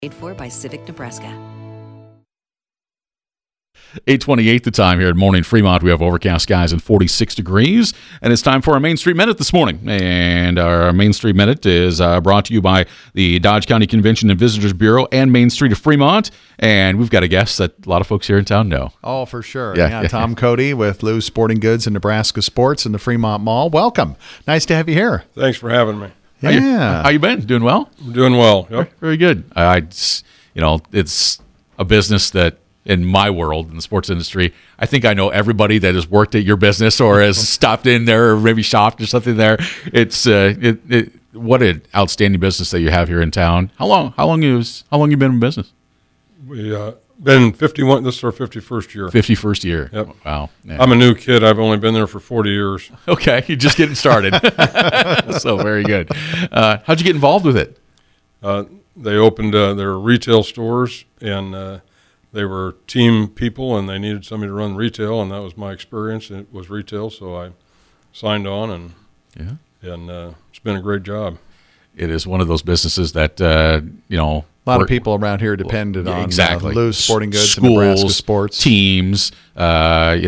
Paid for by Civic Nebraska. 8:28 the time here at Morning Fremont. We have overcast skies and 46 degrees, and it's time for our Main Street Minute this morning. And our Main Street Minute is brought to you by the Dodge County Convention and Visitors Bureau and Main Street of Fremont. And we've got a guest that a lot of folks here in town know. Oh, for sure. Yeah. Tom Cody with Lou's Sporting Goods and Nebraska Sports in the Fremont Mall. Welcome. Nice to have you here. Thanks for having me. Yeah. How you been? Doing well? I'm doing well. Yep. Very good. It's a business that, in my world, in the sports industry, I think I know everybody that has worked at your business or has stopped in there or maybe shopped or something there. It's what an outstanding business that you have here in town. How long you been in business? We been 51. This is our 51st year. 51st year. Yep. Wow. Yeah. I'm a new kid. I've only been there for 40 years. Okay, you're just getting started. So very good. How'd you get involved with it? They opened their retail stores, and they were team people, and they needed somebody to run retail, and that was my experience. It was retail, so I signed on, and it's been a great job. It is one of those businesses that A lot of people around here depended on Lou's Sporting Goods schools, and Nebraska Sports teams. If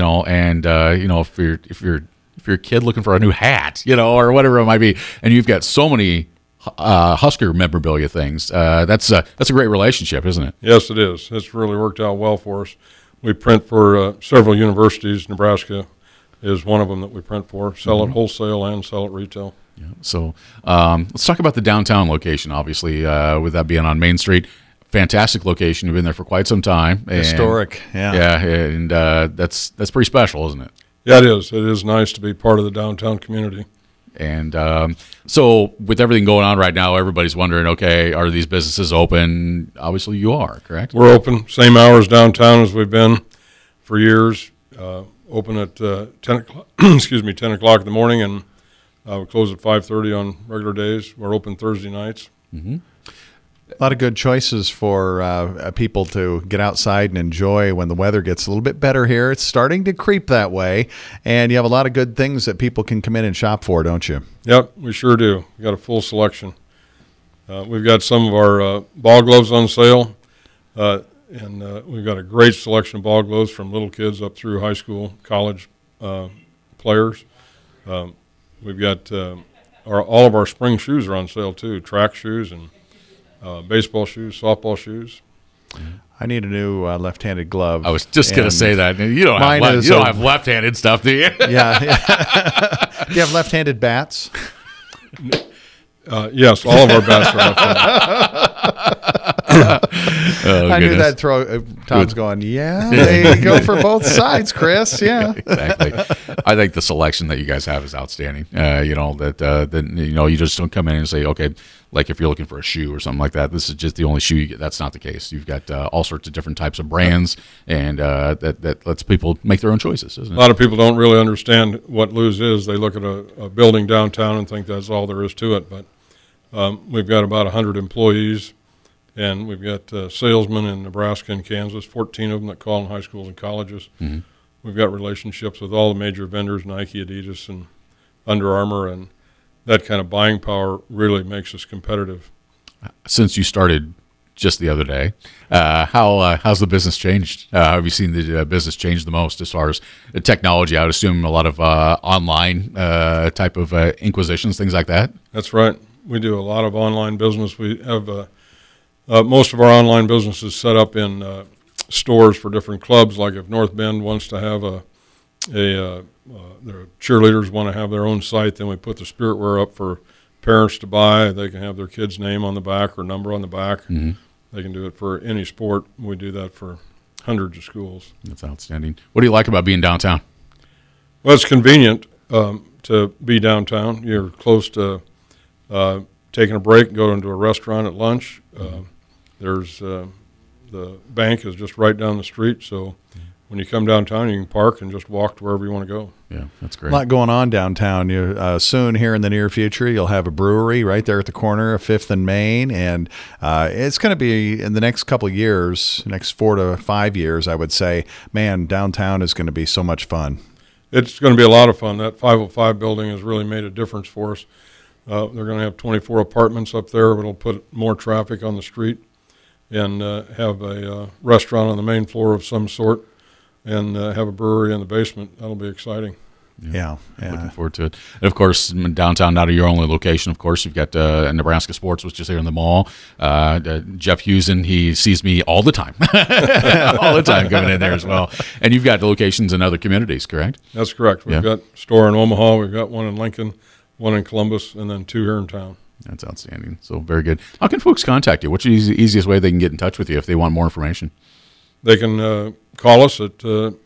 you're a kid looking for a new hat, or whatever it might be, and you've got so many Husker memorabilia things, that's a great relationship, isn't it? Yes, it is. It's really worked out well for us. We print for several universities. Nebraska is one of them that we print for. Sell it wholesale and sell it retail. Yeah. So let's talk about the downtown location, obviously, with that being on Main Street. Fantastic location. You've been there for quite some time. Historic, yeah. Yeah, and that's pretty special, isn't it? Yeah, it is. It is nice to be part of the downtown community. And so with everything going on right now, everybody's wondering, okay, are these businesses open? Obviously you are, correct? We're open. Same hours downtown as we've been for years. Open at 10 o'clock, 10 o'clock in the morning, and we close at 5:30 on regular days. We're open Thursday nights. Mm-hmm. A lot of good choices for people to get outside and enjoy when the weather gets a little bit better here. It's starting to creep that way, and you have a lot of good things that people can come in and shop for, don't you? Yep, we sure do. We've got a full selection. We've got some of our ball gloves on sale, and we've got a great selection of ball gloves from little kids up through high school, college players. We've got all of our spring shoes are on sale too, track shoes and baseball shoes, softball shoes. I need a new left-handed glove. I was just going to say that. You don't have left-handed stuff, do you? Yeah. Do you have left-handed bats? Yes, all of our bats are left-handed. I knew that'd throw. Tom's going, yeah, they go for both sides, Chris. Yeah, exactly. I think the selection that you guys have is outstanding. You just don't come in and say, okay, like if you're looking for a shoe or something like that, this is just the only shoe you get. That's not the case. You've got all sorts of different types of brands, and that lets people make their own choices, isn't it? A lot of people don't really understand what Lou's is. They look at a building downtown and think that's all there is to it, but we've got about 100 employees. And we've got salesmen in Nebraska and Kansas, 14 of them that call in high schools and colleges. Mm-hmm. We've got relationships with all the major vendors, Nike, Adidas, and Under Armour, and that kind of buying power really makes us competitive. Since you started just the other day, how's the business changed? Have you seen the business change the most as far as technology? I would assume a lot of online type of inquisitions, things like that? That's right. We do a lot of online business. We have most of our online business is set up in stores for different clubs. Like if North Bend wants to have their cheerleaders want to have their own site, then we put the spiritware up for parents to buy. They can have their kid's name on the back or number on the back. Mm-hmm. They can do it for any sport. We do that for hundreds of schools. That's outstanding. What do you like about being downtown? Well, it's convenient to be downtown. You're close to taking a break and going to a restaurant at lunch. There's the bank is just right down the street, so when you come downtown, you can park and just walk to wherever you want to go. Yeah, that's great. A lot going on downtown. Soon here in the near future, you'll have a brewery right there at the corner of 5th and Main, and it's going to be in the next couple of years, next 4 to 5 years, I would say, man, downtown is going to be so much fun. It's going to be a lot of fun. That 505 building has really made a difference for us. They're going to have 24 apartments up there. It'll put more traffic on the street. and have a restaurant on the main floor of some sort, and have a brewery in the basement. That'll be exciting. Yeah. Looking forward to it. And of course, downtown, not your only location. Of course, you've got Nebraska Sports, which is here in the mall. Jeff Husen, he sees me all the time, all the time coming in there as well. And you've got locations in other communities, correct? That's correct. We've got a store in Omaha. We've got one in Lincoln, one in Columbus, and then 2 here in town. That's outstanding. So very good. How can folks contact you? What's the easiest way they can get in touch with you if they want more information? They can call us at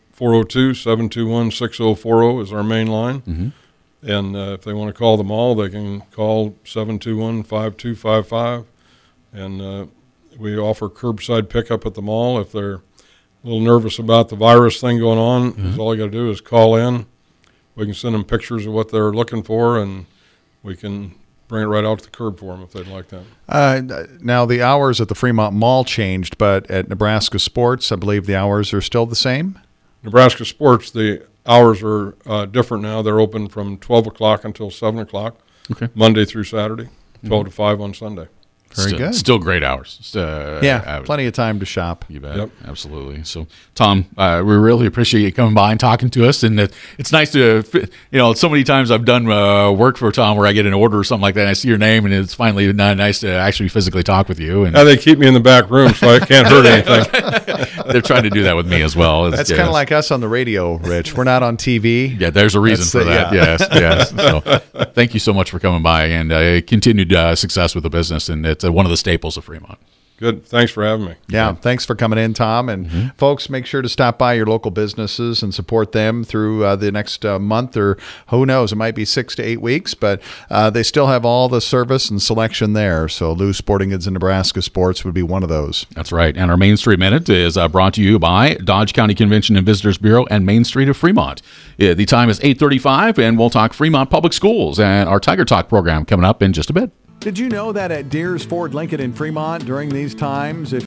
402-721-6040 is our main line. Mm-hmm. And if they want to call the mall, they can call 721-5255. And we offer curbside pickup at the mall. If they're a little nervous about the virus thing going on, all you got to do is call in. We can send them pictures of what they're looking for, and we can bring it right out to the curb for them if they'd like that. Now, the hours at the Fremont Mall changed, but at Nebraska Sports, I believe the hours are still the same? Nebraska Sports, the hours are different now. They're open from 12 o'clock until 7 o'clock, Monday through Saturday, 12 to 5 on Sunday. Very good. Still great hours. Plenty of time to shop. You bet. Yep. Absolutely. So, Tom, we really appreciate you coming by and talking to us. And it's nice to, so many times I've done work for Tom where I get an order or something like that, and I see your name, and it's finally nice to actually physically talk with you. And they keep me in the back room, so I can't hurt anything. They're trying to do that with me as well. That's kind of like us on the radio, Rich. We're not on TV. Yeah, there's a reason for that. Yeah. Yes. So, thank you so much for coming by, and continued success with the business. And it's one of the staples of Fremont. Good. Thanks for having me. Yeah, thanks for coming in, Tom. And folks, make sure to stop by your local businesses and support them through the next month, or who knows, it might be 6 to 8 weeks, but they still have all the service and selection there. So Lou's Sporting Goods and Nebraska Sports would be one of those. That's right. And our Main Street Minute is brought to you by Dodge County Convention and Visitors Bureau and Main Street of Fremont. The time is 8:35, and we'll talk Fremont Public Schools and our Tiger Talk program coming up in just a bit. Did you know that at Deers Ford Lincoln in Fremont during these times, if